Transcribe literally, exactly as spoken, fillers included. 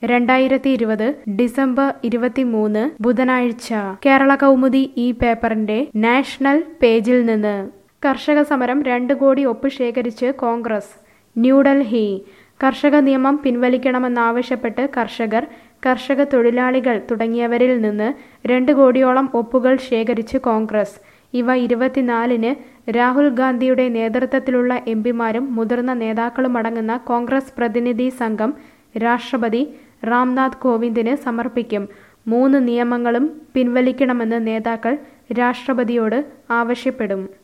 രണ്ടായിരത്തി ഇരുപത് ഡിസംബർ ഇരുപത്തിമൂന്ന് ബുധനാഴ്ച കേരള കൗമുദി ഈ പേപ്പറിന്റെ നാഷണൽ പേജിൽ നിന്ന് കർഷക സമരം രണ്ട് കോടി ഒപ്പ് ശേഖരിച്ച് കോൺഗ്രസ്. ന്യൂഡൽഹി. കർഷക നിയമം പിൻവലിക്കണമെന്നാവശ്യപ്പെട്ട് കർഷകർ, കർഷക തൊഴിലാളികൾ തുടങ്ങിയവരിൽ നിന്ന് രണ്ട് കോടിയോളം ഒപ്പുകൾ ശേഖരിച്ച് കോൺഗ്രസ്. ഇവ ഇരുപത്തിനാലിന് രാഹുൽ ഗാന്ധിയുടെ നേതൃത്വത്തിലുള്ള എംപിമാരും മുതിർന്ന നേതാക്കളുമടങ്ങുന്ന കോൺഗ്രസ് പ്രതിനിധി സംഘം രാഷ്ട്രപതി രാംനാഥ് കോവിന്ദിന് സമർപ്പിക്കും. മൂന്ന് നിയമങ്ങളും പിൻവലിക്കണമെന്ന് നേതാക്കൾ രാഷ്ട്രപതിയോട് ആവശ്യപ്പെടും.